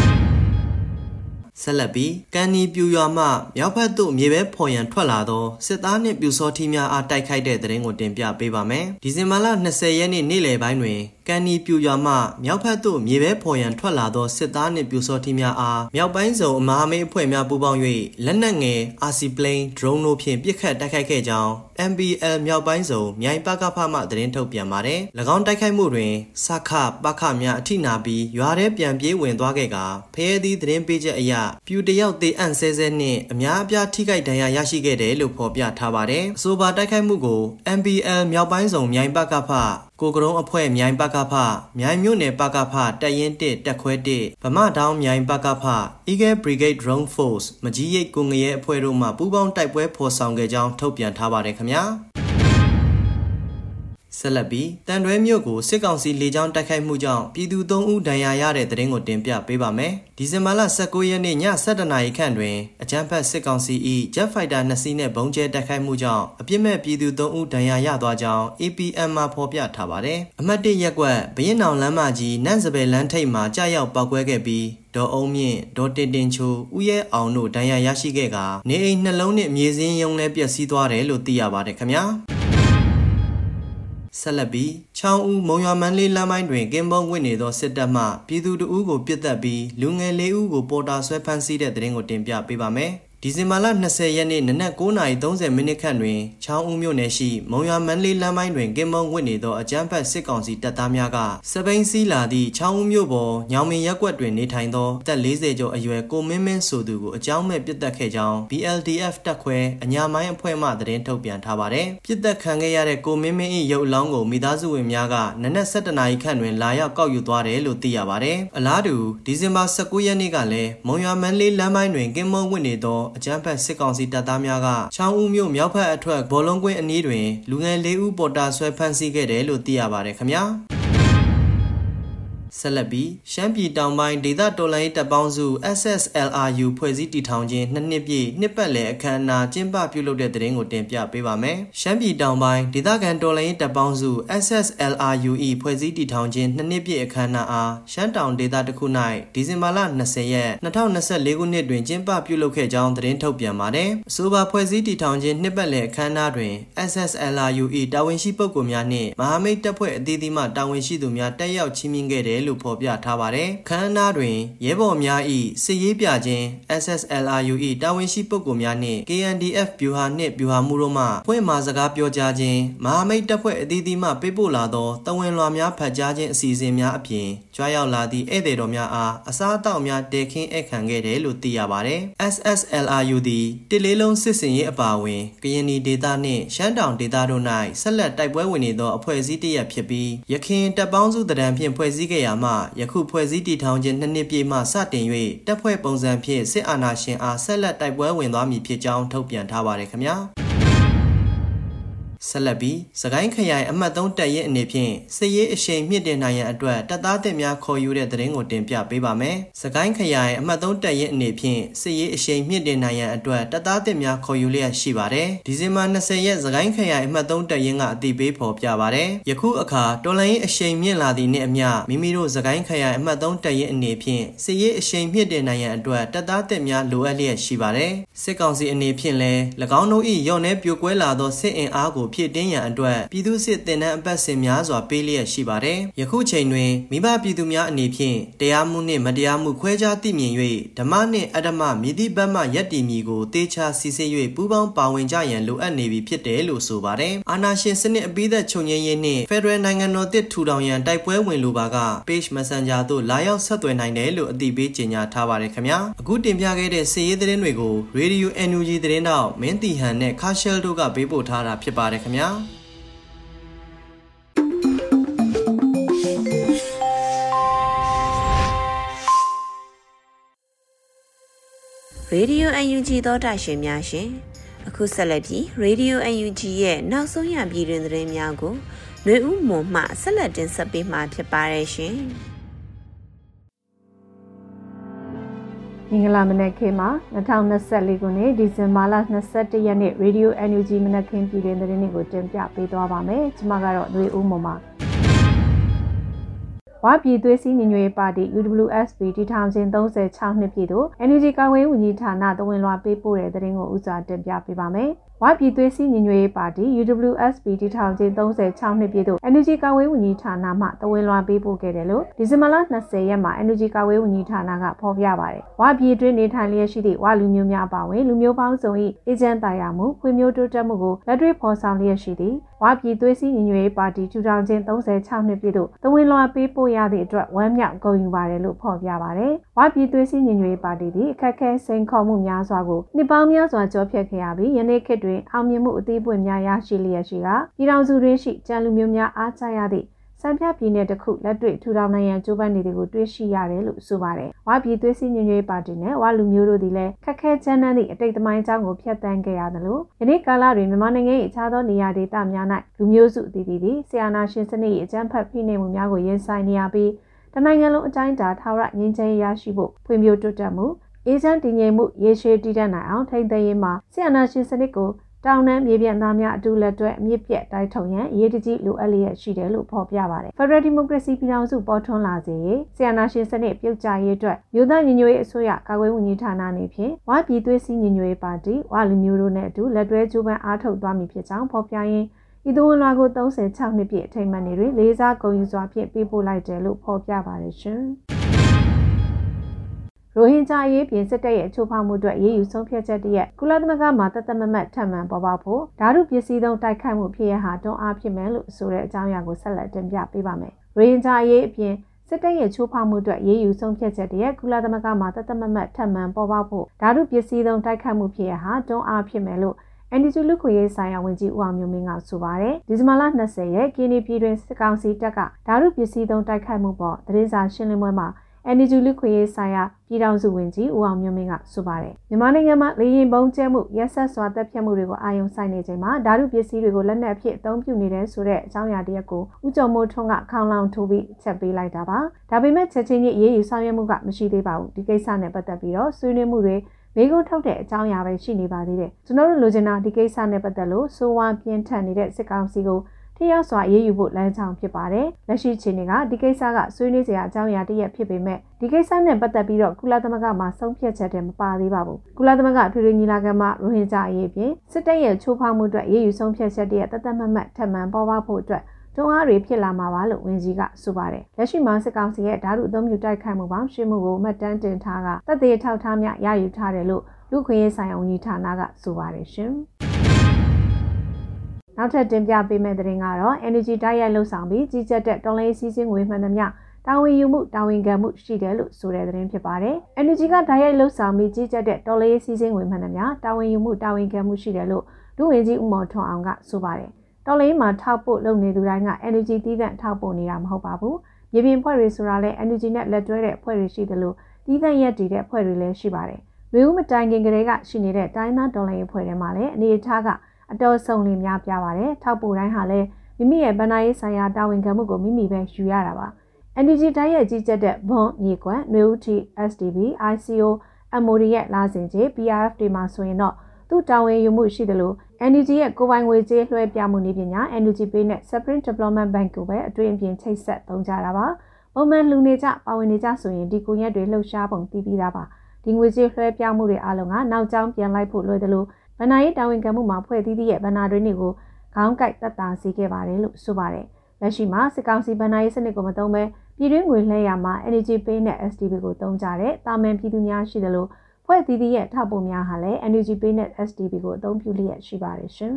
ဆက်လက်ပြီးကန်နီပြူရွာမှမြောက်ဘက်သို့မြေပဲဖော်ရန်ထွက်လာသောစစ်သားနှင့်ပြူစောထီးများအားတိုက်ခိုက်တဲ့တဲ့ရင်ကိုတင်ပြပေးပါမယ်။ဒီဇင်ဘာလ၂၀ရက်နေ့နေ့လယ်ပိုင်းတွင်ကန်နီပြူရွာမှမြောက်ဘက်သို့မြေပဲဖော်ရန်ထွက်လာသောစစ်သားနှင့်ပြူစောထီးများအားမြောက်ပိုင်းစုံအမဟာမိတ်အဖွဲ့များပူးပေါင်း၍လက်နက်ငယ် R C plane drone တို့ဖြင့်ပစ်ခတ်တိုက်ခိုက်ခဲ့ကြောင်း M B L မြောက်ပိုင်းစုံမြိုင်ပကဖမှသတင်းထုတ်ပြန်ပါတယ်။၎င်းတိုက်ခိုက်မှုတွင်စခပခများအထိနာပြီးရွာထဲပြန်ပြေးဝင်သွားခဲ့ကာဖရဲသည့်သတင်းပေးချက်အရပြူတယောက်သေအံ့ဆဲဆဲနှင့်အများအပြားထိခိုက်ဒဏ်ရာရရှိခဲ့တယ်လို့ဖော်ပြထားပါတယ်။အဆိုပါတိုက်ခိုက်မှုကို M B L မြောက်ပိုင်းစုံမြိုင်ပကဖကိုကရုံးအဖွဲ့မြိုင်ပကဖမြိုင်မြို့နယ်ပကဖတပ်ရင်း၁တပ်ခွဲ၁ဗမာတောင်မြိုင်ပကဖ Eagle Brigade Drone Force မကြီးရိပ်ကိုငရဲအဖွဲ့တို့မှပူးပေါင်းတိုက်ပွဲဖော်ဆောင်ခဲ့ကြောင်းထုတ်ပြန်ထားပါတယ်ခင်ဗျာဆက်လက်ပြီးတန်တွဲမြို့ကိုစစ်ကောင်စီလေကြောင်းတိုက်ခိုက်မှုကြောင့်ပြည်သူ၃ဦးဒဏ်ရာရတဲ့တဲ့ရင်ကိုတင်ပြပေးပါမယ်။ဒီဇင်ဘာလ၁၉ရက်နေ့ည၁၁နာရီခန့်တွင်အကြမ်းဖက်စစ်ကောင်စီ၏ Jet Fighter နှစ်စီးနဲ့ဘုံကျဲတိုက်ခိုက်မှုကြောင့်အပြစ်မဲ့ပြည်သူ၃ဦးဒဏ်ရာရသွားကြောင်း A P M မှာဖော်ပြထားပါတယ်။အမှတ်၁ရပ်ကွက်ဘရင်နောင်လမ်းမကြီးနန့်စပယ်လမ်းထိပ်မှာကြာရောက်ပောက်ကွဲခဲ့ပြီးဒေါ်အုံးမြင့်ဒေါ်တင်တင်ချိုဦးရဲအောင်တို့ဒဏ်ရာရရှိခဲ့ကာနေအိမ်နှလုံးနဲ့မြေစင်းရုံလည်းပျက်စီးသွားတယ်လို့သိရပါတယ်ခင်ဗျာ။ဆက်လက်ပြီးချောင်းဦးမုံရွာမန်းလေးလမ်းပိုင်းတွင်ကင်းဘုံဝင်နေသောစစ်တပ်မှပြည်သူတအူးကိုပစ်တက်ပြီးလူငယ်၄ဦးကိုပေါ်တာဆွဲဖမ်းဆီးတဲ့တဲ့ရင်ကိုတင်ပြပေးပါမယ်။ဒီဇင်ဘာလ၂၀ရက်နေ့နနက်၉နာရီ၃၀မိနစ်ခန့်တွင်ချောင်းဦးမြို့နယ်ရှိမုံရွာမန္တလေးလမ်းပိုင်းတွင်ကင်းမုံဝစ်နေသောအကြမ်းဖက်စစ်ကောင်စီတပ်သားများကစပိန်စီးလာသည့်ချောင်းဦးမြို့ပေါ်ညောင်မင်းရပ်ကွက်တွင်နေထိုင်သောအသက်၄၀ကျော်အရွယ်ကိုမင်းမင်းဆိုသူကိုအကြောင်းမဲ့ပစ်တက်ခဲ့ကြောင်း B L D F တပ်ခွဲအညာမိုင်းအဖွဲ့မှသတင်းထုတ်ပြန်ထားပါတယ်။ပစ်တက်ခံခဲ့ရတဲ့ကိုမင်းမင်း၏ရုပ်အလောင်းကိုမိသားစုဝင်များကနနက်၁၁နာရီခန့်တွင်လာရောက်ကောက်ယူသွားတယ်လို့သိရပါတယ်။အလားတူဒီဇင်ဘာ၁၉ရက်နေ့ကလည်းမုံရွာမန္တလေးလမ်းပိုင်းတွင်ကင်းမုံဝစ်နေသောအကြမ်းဖက်စစ်ကောင်စီတပ်သားများကချောင်းဦးမြို့မြောက်ဘက်အထွက်ဘောလုံးကွင်းအနီးတွင်လူငယ်၄ဦးပေါ်တာဆွဲဖမ်းဆီးခဲ့တယ်လို့သိရပါတယ်ခင်ဗျာဆက်လက်ပြီးရှမ်းပြည်တောင်ပိုင်းဒေသတော်လှန်ရေးတပ်ပေါင်းစု S S L R U ဖွဲ့စည်းတည်ထောင်ခြင်းနှစ်နှစ်ပြည့်နှစ်ပတ်လည်အခမ်းအနားကျင်းပပြုလုပ်တဲ့တဲ့တင်ကိုတင်ပြပေးပါမယ်။ရှမ်းပြည်တောင်ပိုင်းဒေသခံတော်လှန်ရေးတပ်ပေါင်းစု S S L R U ၏ဖွဲ့စည်းတည်ထောင်ခြင်းနှစ်နှစ်ပြည့်အခမ်းအနားအားရှမ်းတောင်ဒေသတစ်ခု၌ဒီဇင်ဘာလ၂၀ရက်၂၀၂၄ခုနှစ်တွင်ကျင်းပပြုလုပ်ခဲ့ကြောင်းသတင်းထုတ်ပြန်ပါတယ်။အဆိုပါဖွဲ့စည်းတည်ထောင်ခြင်းနှစ်ပတ်လည်အခမ်းအနားတွင် S S L R U ၏တာဝန်ရှိပုဂ္ဂိုလ်များနှင့်မဟာမိတ်တပ်ဖွဲ့အသီးသီးမှတာဝန်ရှိသူများတက်ရောက်ချီးမြှင့်ခဲ့တယ်လို့ဖော်ပြထားပါတယ်။ခမ်းအနားတွင်ရဲဘော်များ၏စစ်ရေးပြခြင်း S S L R U ၏တာဝန်ရှိပုဂ္ဂိုလ်များနှင့် K N D F ဗျူဟာနှင့်ဗျူဟာမှုတို့မှဖွင့်မှာစကားပြောကြားခြင်းမဟာမိတ်တပ်ဖွဲ့အသီးသီးမှပေးပို့လာသောတဝန်လွှာများဖတ်ကြားခြင်းအစီအစဉ်များအပြင်ကြွားရောက်လာသည့်ဧည့်သည်တော်များအားအစားအသောက်များတည်ခင်းဧည့်ခံခဲ့တယ်လို့သိရပါတယ်။ S S L R U သည်တစ်လေးလုံးစစ်စင်ရေးအပါအဝင်ကရင်နီဒေသနှင့်ရှမ်းတောင်ဒေသတို့၌ဆက်လက်တိုက်ပွဲဝင်နေသောအဖွဲ့အစည်းတစ်ရပ်ဖြစ်ပြီးရခိုင်တပ်ပေါင်းစုတံတန်ဖြင့်ဖွဲ့စည်းခဲ့ရာမှယခုဖွဲ့စည်းတည်ထောင်ခြင်းနှစ်နှစ်ပြည့်မှစတင်၍တပ်ဖွဲ့ပုံစံဖြင့်စစ်အာဏာရှင်အားဆက်လက်တိုက်ပွဲဝင်သွားမည်ဖြစ်ကြောင်းထုတ်ပြန်ထားပါတယ်ခင်ဗျာဆက်လက်ပြီးစကိုင်းခရိုင်အမှတ်၃တပ်ရဲအနေဖြင့်စစ်ရေးအရှိန်မြင့်တင်နိုင်ရန်အတွက်တပ်သားသစ်များခေါ်ယူတဲ့သတင်းကိုတင်ပြပေးပါမယ်။စကိုင်းခရိုင်အမှတ်၃တပ်ရဲအနေဖြင့်စစ်ရေးအရှိန်မြင့်တင်နိုင်ရန်အတွက်တပ်သားသစ်များခေါ်ယူလျက်ရှိပါတယ်။ဒီဇင်ဘာ၂၀ရက်စကိုင်းခရိုင်အမှတ်၃တပ်ရဲကအသိပေးဖော်ပြပါတယ်။ယခုအခါတော်လှန်ရေးအရှိန်မြင့်လာသည့်နှင့်အမျှမိမိတို့စကိုင်းခရိုင်အမှတ်၃တပ်ရဲအနေဖြင့်စစ်ရေးအရှိန်မြင့်တင်နိုင်ရန်အတွက်တပ်သားသစ်များလိုအပ်လျက်ရှိပါတယ်။စစ်ကောင်စီအနေဖြင့်လည်း၎င်းတို့၏ရော့နေပြိုကွဲလာသောစစ်အင်အားကိုဖြည့်တင်းရန်အတွက်ပြည်သူစစ်တင်တဲ့အပတ်စဉ်များစွာပေးလျက်ရှိပါတယ်။ယခုချိန်တွင်မိဘပြည်သူများအနေဖြင့်တရားမှုနှင့်မတရားမှုခွဲခြားသိမြင်၍ဓမ္မနှင့်အဓမ္မမြည်သည့်ဘက်မှရပ်တည်မည်ကိုတေချာစီစစ်၍ပူးပေါင်းပါဝင်ကြရန်လိုအပ်နေပြီဖြစ်တယ်လို့ဆိုပါတယ်။အာဏာရှင်စနစ်အပြီးသက်ချုပ်ငြိမ်းရေးနှင့် Federal နိုင်ငံတော်သစ်ထူထောင်ရန်တိုက်ပွဲဝင်လိုပါက Page Messenger သို့လာရောက်ဆက်သွယ်နိုင်တယ်လို့အသိပေးကြေညာထားပါတယ်ခင်ဗျာ။အခုတင်ပြခဲ့တဲ့စစ်ရေးသတင်းတွေကို Radio N U G သတင်းတောက်မင်းတီဟန်နဲ့ခါရှယ်တို့ကပေးပို့ထားတာဖြစ်ပါတယ်ခင်ဗျာ။ Radio N U G သောတာရှင်များရှင်အခုဆက်လက်ပြီး Radio N U G ရဲ့နောက်ဆုံးရပြည်တွင်သတင်းများကိုຫນွေဦးမွန်မှဆက်လက်တင်ဆက်ပေးမှာဖြစ်ပါတယ်ရှင်မင်္ဂလာမနက်ခင်းမှာ၂၀၂၄ခုနှစ်ဒီဇင်ဘာလ၂၁ရက်နေ့ Radio N U G မနက်ခင်းပြည်တွင်သတင်းတွေကိုတင်ပြပေးသွားပါမယ်ကျွန်မကတော့ຫນွေဦးမွန်ပါဝါပြည်သွေးစည်းညီညွတ်ရေးပါတီ U W S P တည်ထောင်ခြင်း၃၆နှစ်ပြည့်သို့ N U G ကာကွယ်ရေးဝန်ကြီးဌာနတဝန်လွှာပေးပို့တဲ့သတင်းကိုဦးစွာတင်ပြပေးပါမယ်။ဝါပြည်သွေးစည်းညီညွတ်ရေးပါတီ U W S P တည်ထောင်ခြင်း၃၆နှစ်ပြည့်သို့ N U G ကာကွယ်ရေးဝန်ကြီးဌာနမှတဝန်လွှာပေးပို့ခဲ့တယ်လို့ဒီဇင်ဘာလ၂၀ရက်မှာ N U G ကာကွယ်ရေးဝန်ကြီးဌာနကဖော်ပြပါတယ်။ဝါပြည်တွင်းနေထိုင်လျက်ရှိသည့်ဝါလူမျိုးများပါဝင်လူမျိုးပေါင်းစုံ၏အေဂျင့်တာယာမှုဖွံ့ဖြိုးတိုးတက်မှုကိုလက်တွေ့ဖော်ဆောင်လျက်ရှိသည့်ဝါပြည်သွေးစည်းညီညွတ်ရေးပါတီထူထောင်ခြင်း၃၆နှစ်ပြည့်သို့တဝန်လွှာပေးပို့ရသည့်အတွက်ဝမ်းမြောက်ဂုဏ်ယူပါတယ်လို့ဖော်ပြပါတယ်။ဝါပြည်သွေးစည်းညီညွတ်ရေးပါတီသည်အခက်အခဲစိန်ခေါ်မှုများစွာကိုနှစ်ပေါင်းများစွာကြောဖြတ်ခဲ့ရပြီးယနေ့ခေတ်တွင်အောင်မြင်မှုအသေးပွင့်များရရှိလျက်ရှိကပြည်ထောင်စုတွင်ရှိကြံလူမျိုးများအားကျရသည့်စံပြပြည်နယ်တစ်ခုလက်တွေ့ထူထောင်နိုင်ရန်ကြိုးပမ်းနေသည်ကိုတွေ့ရှိရတယ်လို့ဆိုပါတယ်။ဝါပြည်သွေးစည်းညီညွတ်ရေးပါတီနဲ့ဝါလူမျိုးတို့သည်လည်းခက်ခဲချမ်းသာသည့်အတိတ်သမိုင်းကြောင်းကိုဖျက်ဆီးခဲ့ရသလိုယနေ့ကာလတွင်မြန်မာနိုင်ငံ၏အခြားသောနေရာဒေသများ၌လူမျိုးစုအသီးသီးသည်ဆီယနာရှင်စနစ်၏အကြမ်းဖက်ဖိနှိပ်မှုများကိုရင်ဆိုင်နေရပြီးတနိုင်ငံလုံးအတိုင်းအတာထာဝရငြိမ်းချမ်းရေးရရှိဖို့ဖွံ့ဖြိုးတိုးတက်မှုအေဂျင့်တည်ငြိမ်မှုရေရှည်တည်တံ့နိုင်အောင်ထိန်းသိမ်းရေးမှာဆီယနာရှင်စနစ်ကိုတောင်နှမ်းမြေပြန့်သားများအတူလက်တွဲအမြင့်ပြတ်တိုက်ထုတ်ရန်အရေးတကြီးလိုအပ်လျက်ရှိတယ်လို့ဖော်ပြပါတယ်။ Federal Democracy ပြည်ထောင်စုပေါ်ထွန်းလာစေရေးဆီယနာရှင်စနစ်ပြုတ်ကျရေးအတွက်မြို့သားညီညွတ်ရေးအစိုးရကာကွယ်ဝန်ကြီးဌာနအနေဖြင့်ဝါပြည်သွေးစည်းညီညွတ်ရေးပါတီဝါလူမျိုးတို့နဲ့အတူလက်တွဲကြိုးပမ်းအားထုတ်သွားမည်ဖြစ်ကြောင်းဖော်ပြရင်းဤသွန်လွှာကို၃၆နှစ်ပြည့်အထိမ်းအမှတ်နေ့တွင်လေးစားဂုဏ်ယူစွာဖြင့်ပေးပို့လိုက်တယ်လို့ဖော်ပြပါတယ်ရှင်။ရိုဟင်ဂျာအရေးပြင်စစ်တပ်ရဲ့ချိုးဖောက်မှုအတွက်ရေးယူဆုံးဖြတ်ချက်တရက်ကုလသမဂ္ဂမှာတသက်မမတ်ထပ်မံပေါ်ပေါက်ဖို့ဓာတုပစ္စည်းသုံးတိုက်ခိုက်မှုဖြစ်ရဟာတွန်းအားဖြစ်မယ်လို့ဆိုတဲ့အကြောင်းအရာကိုဆက်လက်တင်ပြပေးပါမယ်။ရိုဟင်ဂျာအရေးအပြင်စစ်တပ်ရဲ့ချိုးဖောက်မှုအတွက်ရေးယူဆုံးဖြတ်ချက်တရက်ကုလသမဂ္ဂမှာတသက်မမတ်ထပ်မံပေါ်ပေါက်ဖို့ဓာတုပစ္စည်းသုံးတိုက်ခိုက်မှုဖြစ်ရဟာတွန်းအားဖြစ်မယ်လို့အန်ဒီဂျူလူခွေရေးဆိုင်ရာဝန်ကြီးဦးအောင်မျိုးမင်းကဆိုပါတယ်။ဒီဇင်ဘာလ၂၀ရက်ကင်းနီပြည်တွင်စစ်ကောင်စီတပ်ကဓာတုပစ္စည်းသုံးတိုက်ခိုက်မှုပေါ်သတင်းစာရှင်းလင်းပွဲမှာအန်ဒီဂျူလူခွေရေးဆိုင်ရာပြည်ထောင်စုဝန်ကြီးဦးအောင်မျိုးမင်းကဆိုပါတယ်။မြန်မာနိုင်ငံမှာလေရင်ပုံကျဲမှုရက်ဆက်စွာတပ်ဖြတ်မှုတွေကိုအာရုံစိုက်နေချိန်မှာဓာတုပစ္စည်းတွေကိုလက်နက်အဖြစ်အသုံးပြုနေတဲ့ဆိုတဲ့အကြောင်းအရာတရက်ကိုဦးကျော်မိုးထွန်းကခေါင်းလောင်ထိုးပြီးချက်ပေးလိုက်တာပါ။ဒါပေမဲ့ချက်ချင်းကြီးရေးယူဆောင်ရွက်မှုကမရှိသေးပါဘူး။ဒီကိစ္စနဲ့ပတ်သက်ပြီးတော့ဆွေးနွေးမှုတွေမိကုန်းထုတ်တဲ့အကြောင်းအရာပဲရှိနေပါသေးတယ်။ကျွန်တော်တို့လိုချင်တာဒီကိစ္စနဲ့ပတ်သက်လို့စိုးဝါပြင်းထန်နေတဲ့စစ်ကောင်စီကိုထိရောက်စွာရေးယူဖို့လမ်းကြောင်းဖြစ်ပါတယ်။လက်ရှိချိန်တွေကဒီကိစ္စကဆွေးနွေးစရာအကြောင်းအရာတစ်ရပ်ဖြစ်ပေမဲ့ဒီကိစ္စနဲ့ပတ်သက်ပြီးတော့ကုလသမဂ္ဂမှာဆုံးဖြတ်ချက်တွေမပါသေးပါဘူး။ကုလသမဂ္ဂထွေထွေညီလာခံမှာရိုဟင်ဂျာအရေးပြင်စစ်တပ်ရဲ့ချိုးဖောက်မှုအတွက်ရေးယူဆုံးဖြတ်ချက်တွေတသက်မမတ်ထပ်မံပေါ်ပေါက်ဖို့အတွက်တွန်းအားတွေဖြစ်လာမှာပါလို့ဝန်ကြီးကဆိုပါတယ်။လက်ရှိမှာစစ်ကောင်စီရဲ့ဓာတုအသုံးပြုတိုက်ခိုက်မှုပေါင်းရှင်းမှုကိုမှတ်တမ်းတင်ထားကတပ်သေးထောက်ထားများရယူထားတယ်လို့လူခွင့်ရေးဆိုင်ရာဝန်ကြီးဌာနကဆိုပါတယ်ရှင်။နောက်ထပ်တင်ပြပေးမယ့်သတင်းကတော့ energy တိုက်ရိုက်လှုပ်ဆောင်ပြီးကြီးကြပ်တဲ့တော်လိုင်းစီးစင်းငွေမှန်သမျှတာဝန်ယူမှုတာဝန်ခံမှုရှိတယ်လို့ဆိုတဲ့သတင်းဖြစ်ပါတယ်။ energy ကတိုက်ရိုက်လှုပ်ဆောင်ပြီးကြီးကြပ်တဲ့တော်လိုင်းစီးစင်းငွေမှန်သမျှတာဝန်ယူမှုတာဝန်ခံမှုရှိတယ်လို့ဒုဝန်ကြီးဦးမော်ထွန်းအောင်ကဆိုပါတယ်။တော်လိုင်းမှာထောက်ပို့လုပ်နေသူတိုင်းက energy တီးသန့်ထောက်ပို့နေတာမဟုတ်ပါဘူး။မြေပြင်ဖွဲ့တွေဆိုတာလဲ energy နဲ့လက်တွဲတဲ့ဖွဲ့တွေရှိတယ်လို့တီးသန့်ရက်တည်တဲ့ဖွဲ့တွေလည်းရှိပါတယ်။လူဦးမတိုင်ခင်ကလေးကရှိနေတဲ့တိုင်းသားတော်လိုင်းဖွဲ့တွေမှာလည်းအနေအထားကအတော်ဆုံးလင်းများပြပါတယ်။ထောက်ပို့တိုင်းဟာလည်းမိမိရဲ့ဗဏ္ဍာရေးဆိုင်ရာတာဝန်ခံမှုကိုမိမိပဲယူရတာပါ။ energy တိုင်းရဲ့ကြီးကြပ်တဲ့ဘွန်မြေကွက်၊နွေဦးတီ အက်စ် ဒီ ဘီ အိုင် စီ အို အမ် အို ဒီ ရဲ့လာစဉ်ကြေး ပီ အာร์ အက်ဖ် တွေမှာဆိုရင်တော့သူ့တာဝန်ယူမှုရှိတယ်လို့ energy ရဲ့ကိုယ်ပိုင်ငွေကြေးလွှဲပြောင်းမှုနည်းပညာ energy pay နဲ့ Supreme Development Bank ကိုပဲအတွင်းအပြင်ချိတ်ဆက်သုံးကြတာပါ။ပုံမှန်လူနေကြပါဝင်နေကြဆိုရင်ဒီကိုရက်တွေလှုပ်ရှားပုံတည်ပြီးသားပါ။ဒီငွေကြေးလွှဲပြောင်းမှုတွေအားလုံးကနောက်ကျောင်းပြန်လိုက်ဖို့လွယ်တယ်လို့ဗဏ္ဍာရေးတာဝန်ခံမှုမှာဖွဲ့သီးသီးရဲ့ဗဏ္ဍာတွင်းတွေကိုခေါင်းကိုက်တက်တာစီခဲ့ပါတယ်လို့ဆိုပါတယ်။လက်ရှိမှာစစ်ကောင်စီဗဏ္ဍာရေးစနစ်ကိုမသုံးဘဲပြည်တွင်းငွေလှည့်ရမှာ energy pay နဲ့ အက်စ် ဒီ ဘီ ကိုသုံးကြတဲ့တာမန်ပြည်သူများရှိတယ်လို့ဖွဲ့သီးသီးရဲ့ထောက်ပို့များဟာလည်း energy pay နဲ့ အက်စ် ဒီ ဘီ ကိုအသုံးပြုလျက်ရှိပါတယ်ရှင်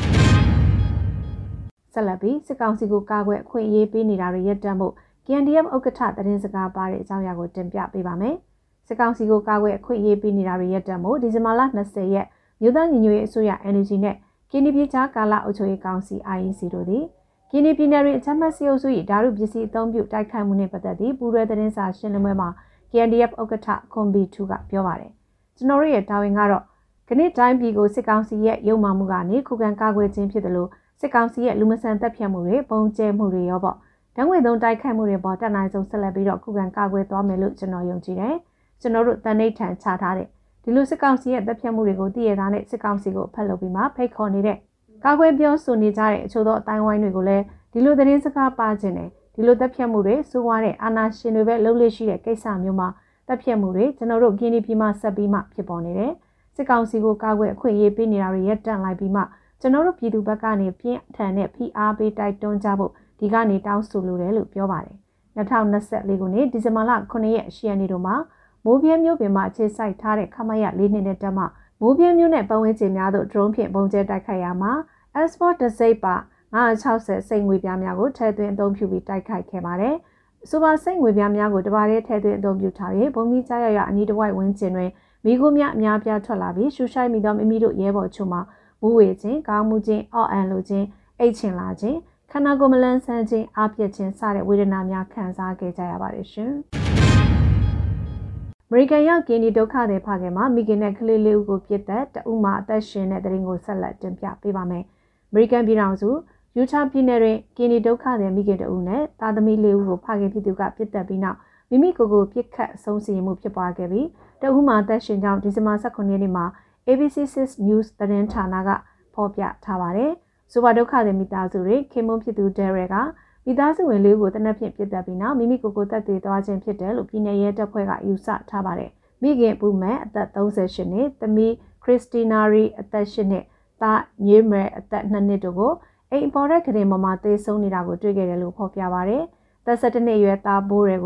။ဆက်လက်ပြီးစစ်ကောင်စီကိုကာကွယ်အခွင့်အရေးပေးနေတာတွေရပ်တန့်ဖို့ ကီ အန် ဒီ အက်ဖ် ဥက္ကဋ္ဌသတင်းစကားပါတဲ့အကြောင်းအရာကိုတင်ပြပေးပါမယ်။စစ်ကောင်စီကိုကာကွယ်အခွင့်အရေးပေးနေတာတွေရပ်တန့်ဖို့ဒီဇင်ဘာလ၂၀ရက်မြို့သားညီညွတ်ရေးအစိုးရ energy နဲ့ကင်းနီပြည်ကြားကာလအုပ်ချုပ်ရေးကောင်စီ အိုင် အီ စီ တို့သည်ကင်းနီပြည်နယ်တွင်အချမ်းမစီအုပ်စု၏ဓာတုပစ္စည်းအသုံးပြုတိုက်ခိုက်မှုနှင့်ပတ်သက်သည့်ပူးတွဲသတင်းစာရှင်းလင်းပွဲမှာ ကီ အန် ဒီ အက်ဖ် ဥက္ကဋ္ဌခွန်ဘီထူးကပြောပါတယ်။ကျွန်တော်တို့ရဲ့တာဝန်ကတော့ခဏတိုင်းပြည်ကိုစစ်ကောင်စီရဲ့ရုံမှမှုကနေခုခံကာကွယ်ခြင်းဖြစ်တယ်လို့စစ်ကောင်စီရဲ့လူမဆန်တပ်ဖြတ်မှုတွေပုံကျဲမှုတွေရောပေါ့ဓာတ်ငွေသုံးတိုက်ခိုက်မှုတွေပေါ်တက်နိုင်ဆုံးဆက်လက်ပြီးတော့ခုခံကာကွယ်သွားမယ်လို့ကျွန်တော်ယုံကြည်တယ်။ကျွန်တော်တို့တန်ဋိဌာန်ချထားတဲ့ဒီလိုစစ်ကောင်စီရဲ့တပ်ဖြတ်မှုတွေကိုတည်ရတာနဲ့စစ်ကောင်စီကိုဖက်လုပ်ပြီးမှဖိတ်ခေါ်နေတဲ့ကာကွယ်ပြောဆိုနေကြတဲ့အချို့သောအတိုင်းဝိုင်းတွေကိုလည်းဒီလိုသတင်းစကားပါခြင်းနဲ့ဒီလိုတပ်ဖြတ်မှုတွေစိုးဝါးတဲ့အာဏာရှင်တွေပဲလှုပ်လှရှိတဲ့ကိစ္စမျိုးမှာတပ်ဖြတ်မှုတွေကျွန်တော်တို့ကင်းဒီပြည်မှာဆက်ပြီးမှဖြစ်ပေါ်နေတယ်စစ်ကောင်စီကိုကာကွယ်အခွင့်အရေးပေးနေတာတွေရပ်တန့်လိုက်ပြီးမှကျွန်တော်တို့ပြည်သူဘက်ကနေပြင်းထန်တဲ့ဖိအားပေးတိုက်တွန်းကြဖို့ဒီကနေတောင်းဆိုလိုတယ်လို့ပြောပါတယ်၂၀၂၄ခုနှစ်ဒီဇင်ဘာလခုနှစ်ရက်၈ရက်နေ့တို့မှာမိုးပြဲမျိုးပင်မှာအခြေစိုက်ထားတဲ့ခမရလေးနှစ်နဲ့တက်မှမိုးပြဲမျိုးနဲ့ပတ်ဝန်းကျင်များသို့ drone ဖြင့်ပုံကျဲတိုက်ခိုက်ရမှာ export တစ်စိပ်ပါငါး၆၀စိတ်ငွေပြားများကိုထည့်သွင်းအသုံးပြုပြီးတိုက်ခိုက်ခဲ့ပါတယ်။စူပါစိတ်ငွေပြားများကိုတပါးတည်းထည့်သွင်းအသုံးပြုထား၍ဘုံကြီးကြားရရအနီးတစ်ဝိုက်ဝန်းကျင်တွင်မိခိုးများအများပြားထွက်လာပြီးရှူရှိုက်မိသောမိမိတို့ရဲဘော်ချို့မှမူးဝေခြင်း၊ကောင်းမှုခြင်း၊အော့အန်လိုခြင်း၊အိတ်ချင်လာခြင်း၊ခန္ဓာကိုယ်မလန်းဆန်းခြင်း၊အားပြတ်ခြင်းစတဲ့ဝေဒနာများခံစားခဲ့ကြရပါတယ်ရှင်။အမေရိကန်ရောက်ကင်းဒီဒုက္ခသည်ဖခင်မှာမိခင်နဲ့ကလေးလေးဦးကိုပြစ်သက်တဦးမှအသက်ရှင်တဲ့တရင်ကိုဆက်လက်တင်ပြပေးပါမယ်။အမေရိကန်ပြည်ထောင်စုယူချာပြည်နယ်တွင်ကင်းဒီဒုက္ခသည်မိခင်တဦးနဲ့သားသမီးလေးဦးကိုဖခင်ပြည်သူကပြစ်သက်ပြီးနောက်မိမိကိုယ်ကိုပြစ်ခတ်ဆုံးစီရင်မှုဖြစ်ပွားခဲ့ပြီးတဦးမှအသက်ရှင်ကြောင်းဒီဇင်ဘာ၁၉ရက်နေ့မှာ အေ ဘီ စီ six News သတင်းဌာနကဖော်ပြထားပါတယ်။ဆိုပါဒုက္ခသည်မိသားစုတွေခင်မွန်းဖြစ်သူဒဲရဲကမိသားစုဝင်လေးကိုတနက်ဖြန်ပြစ်တက်ပြီးနောက်မိမိကိုယ်ကိုတက်သေးသွားခြင်းဖြစ်တယ်လို့ပြည်내ရဲတပ်ဖွဲ့ကယူဆထားပါတယ်။မိခင်ပူမဲအသက်၃၈နှစ်၊သမီးခရစ်စတီနာရီအသက်၈နှစ်၊သားညေးမဲအသက်၂နှစ်တို့ကိုအိမ်ပေါ်တဲ့ကရင်ပေါ်မှာသေဆုံးနေတာကိုတွေ့ခဲ့တယ်လို့ဖော်ပြပါတယ်။သက်၁၁နှစ်အရွယ်သားဘိုးတွေကို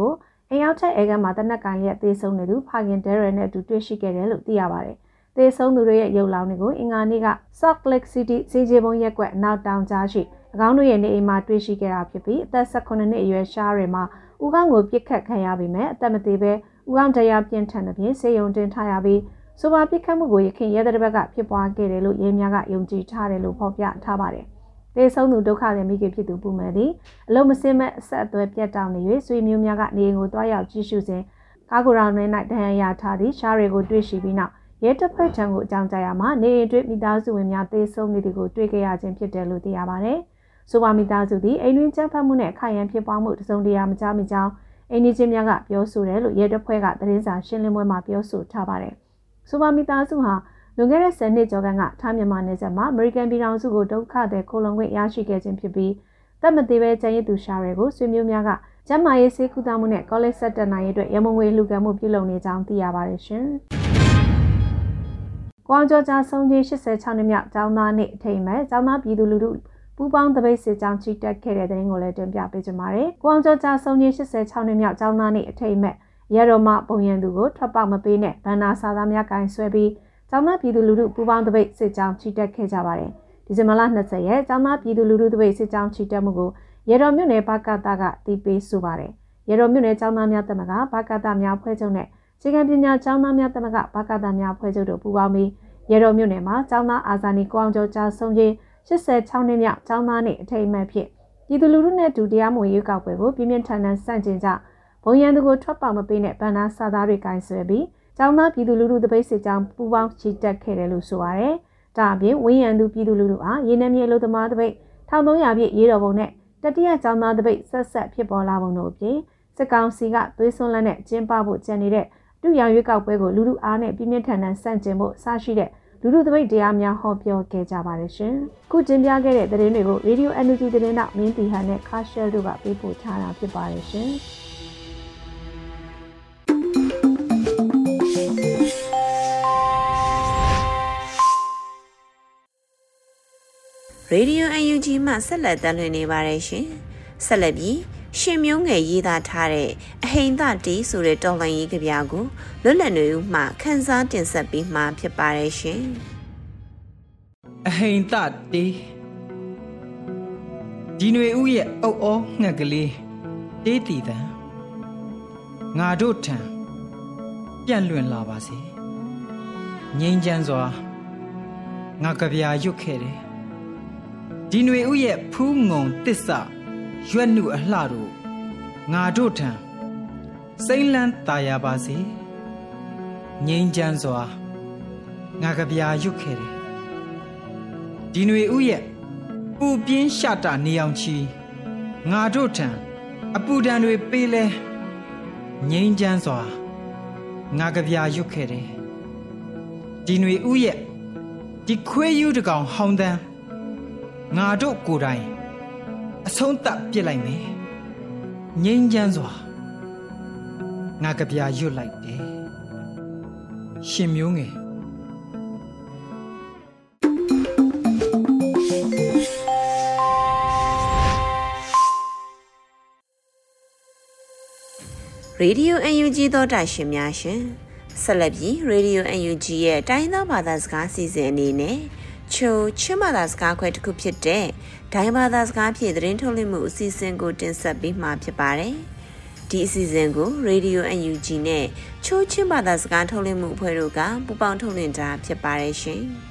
အိမ်ရောက်တဲ့အေကန်မှာတနက်ကန်ရက်သေဆုံးနေသူဖခင်ဒဲရယ်နဲ့အတူတွေ့ရှိခဲ့တယ်လို့သိရပါတယ်။သေဆုံးသူတွေရဲ့ရုပ်လောင်းတွေကိုအင်္ဂါနေ့က Salt Lake City စီဂျေဘုံရက်ကွက်နောက်တောင်ကြားရှိအကောင်းတို့ရဲ့နေအိမ်မှာတွေ့ရှိခဲ့တာဖြစ်ပြီးအသက်၁၈နှစ်အရွယ်ရှားရယ်မှာဦးခေါင်းကိုပြစ်ခတ်ခံရပြီးမဲ့အသက်မသေးပဲဦးခေါင်းတရားပြင်းထန်တဲ့ပြင်ဆေးရုံတင်ထားရပြီးဆိုပါပြစ်ခတ်မှုကိုရခင်ရဲတဲ့ဘက်ကဖြစ်ပွားခဲ့တယ်လို့ရဲများကယုံကြည်ထားတယ်လို့ဖော်ပြထားပါတယ်။သေဆုံးသူဒုက္ခသည်မိခင်ဖြစ်သူပူမယ်သည်အလုံးမစင်းမဲ့အဆက်အသွယ်ပြတ်တောက်နေ၍ဆွေမျိုးများကနေအိမ်ကိုတွားရောက်ကြည့်ရှုစဉ်ကားကိုရောင်တွင်၌ဒဏ်ရာရထားသည့်ရှားတွေကိုတွေ့ရှိပြီးနောက်ရဲတပ်ဖွဲ့ထံကိုအကြောင်းကြားရမှာနေအိမ်တွင်မိသားစုဝင်များသေဆုံးနေသည်ကိုတွေ့ခဲ့ရခြင်းဖြစ်တယ်လို့သိရပါတယ်။ဆိုပါမိသားစုသည်အိမ်တွင်ကြမ်းဖက်မှုနဲ့ခိုင်ရန်ဖြစ်ပွားမှုတစုံတရာမကြားမိကြောင်းအိမ်နီးချင်းများကပြောဆိုတယ်လို့ရဲတပ်ဖွဲ့ကသတင်းစာရှင်းလင်းပွဲမှာပြောဆိုထားပါတယ်။ဆိုပါမိသားစုဟာလွန်ခဲ့တဲ့ဆယ်နှစ်ကျော်ကထားမြန်မာနယ်စပ်မှာအမေရိကန်ပြည်ထောင်စုကိုဒုက္ခသည်ခိုလုံခွင့်ရရှိခဲ့ခြင်းဖြစ်ပြီးတပ်မသေးပဲကျန်ရည်သူရှာတွေကိုဆွေမျိုးများကကျန်းမာရေးဆေးကုသမှုနဲ့ကောလိပ်ဆက်တက်နိုင်ရေးအတွက်ရမုံငွေလှူခံမှုပြုလုပ်နေကြောင်းသိရပါတယ်ရှင်။ကွာကျော်ကြားဆုံးခြင်း၈၆နှစ်မြောက်ကျောင်းသားနေ့အထိမ်းအမှတ်ကျောင်းသားပြည်သူလူထုပူးပေါင်းတပိတ်စစ်ကြောင်းချီတက်ခဲ့တဲ့တဲ့ရင်ကိုလည်းတင်ပြပေးကြပါမယ်။ကွာကျော်ကြားဆုံးခြင်း၈၆နှစ်မြောက်ကျောင်းသားနေ့အထိမ်းအမှတ်ရတော်မှပုံရန်သူကိုထွက်ပေါက်မပေးနဲ့ဗန္နာစာသားများကင်ဆွဲပြီးကျောင်းသားပြည်သူလူထုပူးပေါင်းတပိတ်စစ်ကြောင်းချီတက်ခဲ့ကြပါတယ်။ဒီဇင်ဘာလ၂၀ရက်ကျောင်းသားပြည်သူလူထုတပိတ်စစ်ကြောင်းချီတက်မှုကိုရတော်မြို့နယ်ဘကတကတီးပေးဆိုပါတယ်။ရတော်မြို့နယ်ကျောင်းသားများတမကဘကတများဖွဲ့ချုပ်နဲ့ခြေခံပညာကျောင်းသားများတမကဘကတများဖွဲ့ချုပ်တို့ပူးပေါင်းပြီးရတော်မြို့နယ်မှာကျောင်းသားအာဇာနည်ကိုအောင်ကျော်ကြားဆုံးခြင်း၈၆နှစ်မြောက်ကျောင်းသားနေ့အထိမ်းအမှတ်ဖြစ်ပြည်သူလူထုနဲ့ဒုတရားမဝင်ရွေးကောက်ပွဲကိုပြင်းပြင်းထန်ထန်ဆန့်ကျင်ကြဘုံရန်သူကိုထွက်ပေါက်မပေးနဲ့ဗန္နာစာသားတွေကင်ဆွဲပြီးကျောင်းသားပြည်သူလူထုတပိတ်စစ်ကြောင်းပူးပေါင်းချီတက်ခဲ့တယ်လို့ဆိုပါရယ်။ဒါအပြင်ဝင်းရန်သူပြည်သူလူထုအားရေနံမြေအလို့သမားတပိတ်၁၃၀၀ပြည့်ရေတော်ပုံနဲ့တတိယကျောင်းသားတပိတ်ဆက်ဆက်ဖြစ်ပေါ်လာပုံတို့အပြင်စစ်ကောင်စီကသွေးစွန်းလက်နဲ့ကျင်းပဖို့ကြံနေတဲ့တူရောင်ရွေးကောက်ပွဲကိုလူထုအားနဲ့ပြင်းပြင်းထန်ထန်ဆန့်ကျင်ဖို့စရှိတဲ့လူထုတပိတ်တရားများဟောပြောခဲ့ကြပါတယ်ရှင်။ခုတင်ပြခဲ့တဲ့သတင်းတွေကို Radio Energy သတင်းတော့မင်းတီဟန်နဲ့ခါရှယ်တို့ကပေးပို့ထားတာဖြစ်ပါတယ်ရှင်။ Radio အန် ယူ ဂျီ မှဆက်လက်တင်ပြနေပါတယ်ရှင်။ဆက်လက်ပြီးရှင်မျိုးငယ်ရေးသားထားတဲ့အဟိန်သတီးဆိုတဲ့တော်လှန်ရေးကြပြကိုလွတ်လပ်နေဦးမှခန်းစားတင်ဆက်ပြီးမှဖြစ်ပါတယ်ရှင်။အဟိန်သတီးဒီຫນွေဦးရဲ့အုပ်အောငှက်ကလေးတေးတီတန်ငါတို့ထံပြန့်လွင့်လာပါစေ။ငြိမ်းချမ်းစွာငါကြပြရွတ်ခဲ့တယ်ဒီຫນွေဥရဲ့ဖူးငုံတစ္ဆရွက်နှုအလှတို့ငါတို့ထံစိမ့်လန်းตายရပါစေငြိမ်းချမ်းစွာငါကြပြရွတ်ခဲ့တယ်ဒီຫນွေဥရဲ့ပူပြင်းရှတာနေအောင်ချီငါတို့ထံအပူဒဏ်တွေပေးလဲငြိမ်းချမ်းစွာငါကြပြရွတ်ခဲ့တယ်ဒီຫນွေဥရဲ့ဒီခွေးယူတကောင်ဟောင်းတန်းငါတို့ကိုယ်တိုင်အဆုံးသတ်ပြစ်လိုက်မယ်ငြိမ်းချမ်းစွာငါကြပြရွတ်လိုက်တယ်ရှင်မျိုးငယ်ရေဒီယို အန် ယူ ဂျီ သောတာရှင်များရှင်ဆက်လက်ပြီးရေဒီယို အန် ယူ ဂျီ ရဲ့တိုင်းသားဘာသာစကားစီစဉ်အနေနဲ့ချိုချွတ်ဘာသာစကားခွဲတစ်ခုဖြစ်တဲ့ဒိုင်းဘာသာစကားဖြင့်သတင်းထုတ်လွှင့်မှုအစီအစဉ်ကိုတင်ဆက်ပေးမှာဖြစ်ပါတယ်။ဒီအစီအစဉ်ကို Radio အန် ယူ ဂျီ နဲ့ချိုချွတ်ဘာသာစကားထုတ်လွှင့်မှုအဖွဲ့တို့ကပူးပေါင်းထုတ်လွှင့်တာဖြစ်ပါတယ်ရှင်။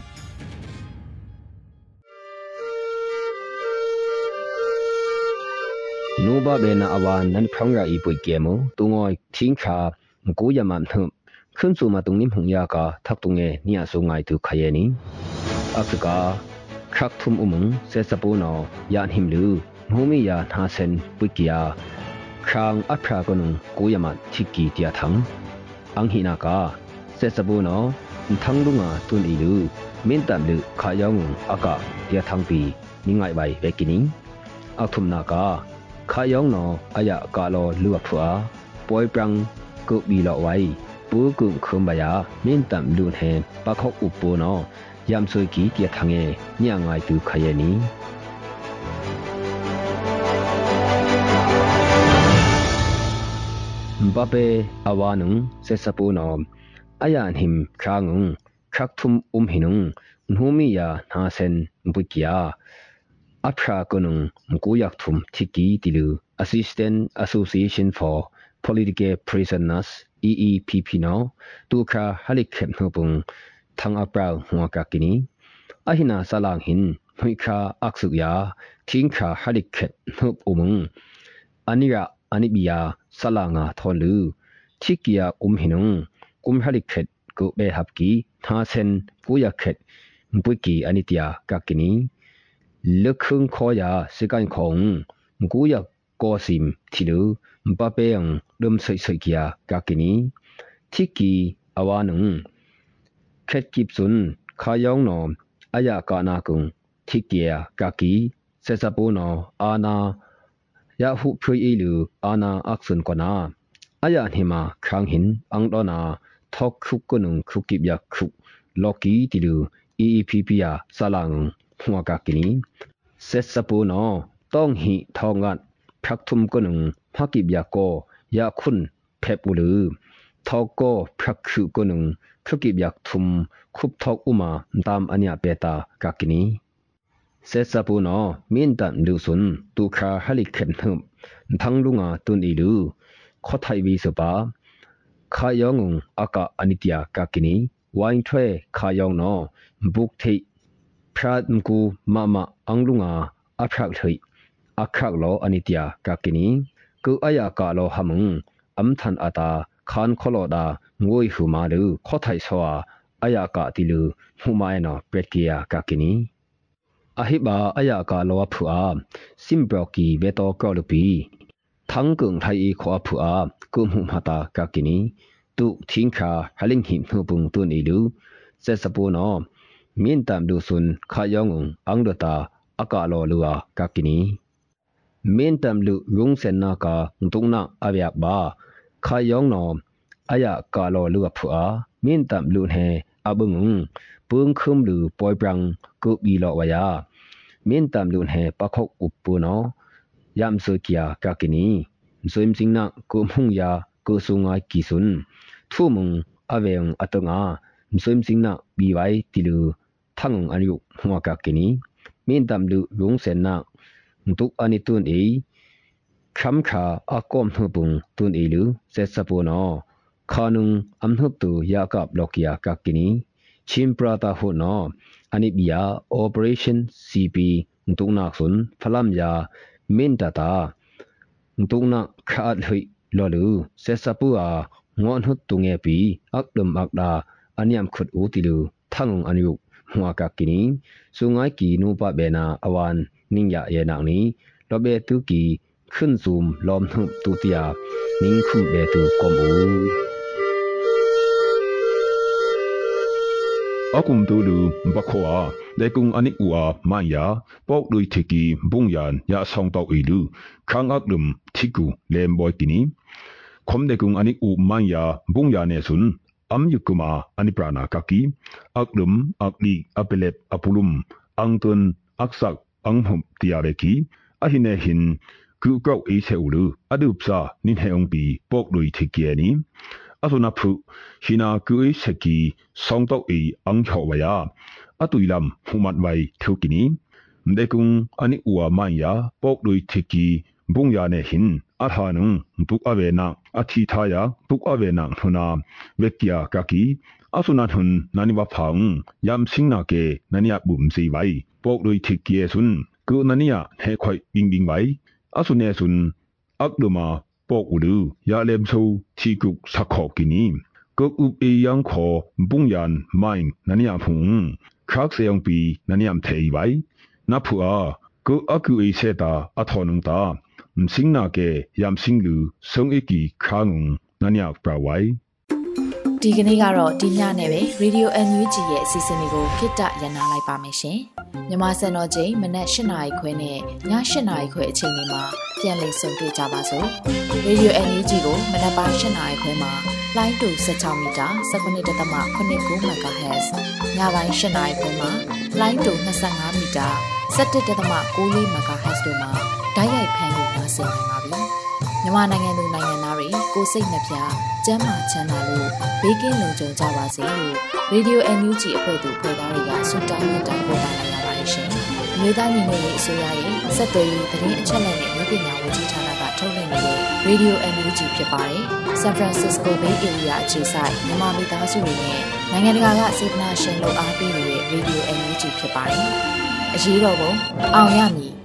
နိုဘာဘေနာအဝါနန်ဖရောင်းရာဤပွေကေမတုငွိုချင်းခါမကိုရမန်ထုခွန်းစုမတုံနိမုံယာကာထပ်တုငယ်နိယဆုငိုင်သူခယေနီအဖကာခရက်ထုံအမုံဆေစပိုနောယာန်ဟိမလူမူမီယာနာဆန်ပွေကီယာခန်းအဖရာကနုကိုရမန်ချီကီတျာထံအန်ဟိနာကာဆေစပိုနောထန်းလုံငါတွန်ဤလူမင်တမ်လူခါယောင်အကာတျာထံပီနိငိုင်ဘိုင်ဝေကီနီအထုမနာကာခါယောင်နောအယကာလောလူအဖွာပွိုင်ပရန်ကုဘီလောဝိုင်ပူကုခုံဘယာမင်တမ်လူဟန်ပခောက်ဥပိုနောยามสวยกีเกียทังเอเนี่ยงายตูขยนีบาเปอาวานุงเซซาปูนอมอายานหิมครางุงครักทุมอุมหินุงนูมียานาเซนบุกิยาอัพรากนุงมกุยักทุมทิกีติลู Assistant Association for Political Prisoners อี อี พี พี no ตูคาฮัลิเข็มนุปุงทางอัปราหัวกากินีอาหินาสลางหินมุยคาอักษุยาทิ้งคาฮัลิเข็มนุปอุมุงอันนี้ระอันนี้บียาสลางาทอนลูทิกิยาอุมหินุงกุมฮัลิเข็มกุเบฮับกีนาเซนกุยักเข็มปุกีอันนี้ตยากากินีลึกขึ้นขอยาสิกันของกุยักกอซิมทิลูมปาเปียงเริ่มใส่ใส่กียากากินีทิกีอาวานุงเข็ดกิบซุนขายองนอมอายากานากุงทิกียากากีเซซาปูนออาณายาหุพรีอิลูอาณาอักษุนกนาอายาหิมาครั้งหินอังดอนาทอกคุกกนุงคุกิบยาคุกลอกีติลู อี อี พี พี ยาสลางหัวกากินีเซซาปูนอต้องหิทองงัดพรักทุมกนุงฮักิบยาโกยาคุณเพบอุลือทอกโกพรักคือกนุงคุกิบยาทุมคุบทอกอุมาตามอัญญาเปตากากินีเซซาปูนอมินตันดูสุนตูคาฮัลิเข็มทึมทั้งลุงาตุนอีลูขอไทยวีสปาขายองงอากาอนิตยากากินีวายทเวขายองนอบุกทิพระมกูมามาอังลุงาอัพรักเฮยอักรักโลอนิตยากากินีกูอายากาโลหามุงอัมทันอาตาคานขโลดางวยหูมาลูขอไทยสวาอายากาติลูหูมาเอนาเปรตกียากากินีอาฮิบาอายากาโลผัวซิมบรอกีเวโตกอลุปีทั้งกึ่งไทยขวาผัวกุมหุมาตากากินีตุทิ้งขาฮัลิงหิมหูปุงตุนอีลูเซซาปูนอมินตามดูสุนขายองงอังดตาอากาโลลัวกากินีมินตามลุรุงเซนนากาตุงนาอเวียบาขายองนออายากาโลลัวผัวมินตามลุเฮอาบึงงปึงคุมลูปอยปรังกุบีโลวายามินตามลุเฮปะคกอุปปุนอยามสุกียากากินีสวยมสิงนะกุมหุงยากุสุงไอกิสุนทุ่มุงอเวงอัตงาสวยมสิงนะบีไวติลูทั้งอันยุหัวกากินีมินตามลุรุงเซนนะตุกอันิตุนเอคำขาอากอมหุปุงตุนเอลูเซซาปูนอขานุงอัมหุบตุยากับลอกิยากากินีชิมปราตาหุนออันิบิยา Operation ซี พี ตุกนักสุนพลัมยามินตาตาตุกนักขาดหุยลอลูเซซาปูอางอนหุตุงเอปีอักดมอักดาอันยามขุดอูติลูทั้งอันยุหัวกากินีสุงไอกีนูปะเบนาอวานนิงยาเยนักนี้ลอเบตุกีขึ้นซูมล้อมหุบตุติยานิงคุมเบตุกอมอูอากุมตูลูบักขวาได้กุงอันิอัวมายาปอกดุยทิกีบุงยานยาสองตอกอีลูครั้งอักลุมทิกูเลมบอยกินีคมได้กุงอันิอูมายาบุงยานเนสุนอัมยุกุมาอันิปรานากากีอักลุมอักลีอเปเลปอปุลุมอังตุนอักษักอังหุบติยาเรกีอหินเนหินกูเก้าอีเซอูลูอดุบซานินเฮองปีปอกดุยทิกีนีอาสุนับผู้หินากุยเสกีสองตอกอีอังชอวายาอตุยลำหุมัดไวเทวกินีเด็กุงอันนี้อัวมายาปอกดุยทิกีบุงยาเนหินอาหานุงตุกอเวนักอาทิทายาตุกอเวนักหุนาเวกยากากีอาสุนันหุนนันิวะพังยามสิงนาเกนันิยาบุมสีไวปอกดุยทิกีสุนกูนันิยาเฮคอยบิงบิงไวอาสุเนสุนอักดุมาปอกอุลูยาเลมโซทีกุกสักขอกินีก็อุบเอยังขอบุงยันไม่นันยามพุงครักเสียงปีนันยามเทยไว้นับผัวก็อากุเอเซตาอัทอนุงตามสิงนาเกยามสิงลูสงเอกีครางนันยามปราไว้ဒီကနေ့ကတော့ဒီညနဲ့ပဲ Radio အန် ယူ ဂျီ ရဲ့အစီအစဉ်လေးကိုခਿੱတရနာလိုက်ပါမယ်ရှင်။မြန်မာစံတော်ချိန်မနက်၈နာရီခွဲနဲ့ည၈နာရီခွဲအချိန်တွေမှာပြန်လည်ဆုံတွေ့ကြပါစို့။ Radio အန် ယူ ဂျီ ကိုမနက်ပိုင်း၈နာရီခွဲမှာလိုင်းတူ၁၆မီတာ၁၉.၇၉ MHz ညပိုင်း၈နာရီခွဲမှာလိုင်းတူ၂၅မီတာ၁၁.၉၄ MHz တို့မှာဓာတ်ရိုက်ဖမ်းလို့နိုင်စေနိုင်ပါပြီ။မြန်မာနိုင်ငံသူနိုင်ငံသားတွေကိုစိတ်နှပြကျန်းမာချမ်းသာလို့ဘေးကင်းလုံခြုံကြပါစေလို့ Radio အန် ယူ ဂျီ အဖွဲ့သူဖွဲ့သားတွေကဆုတောင်းမြတ်တာပို့တာလာရပါတယ်ရှင်။အမျိုးသားညီညွတ်ရေးအစိုးရရဲ့စက်သွေးရေးသတင်းအချက်အလက်နဲ့လူပညာဝန်ကြီးဌာနကထုတ်လွှင့်နေတဲ့ Radio အန် ယူ ဂျီ ဖြစ်ပါတယ်။ San Francisco Bay Area အခြေစိုက်မြန်မာမိသားစုတွေနဲ့နိုင်ငံတကာကစေတနာရှင်လို့အားပေးနေတဲ့ Radio အန် ယူ ဂျီ ဖြစ်ပါတယ်။အရေးတော်ပုံအောင်ရမည်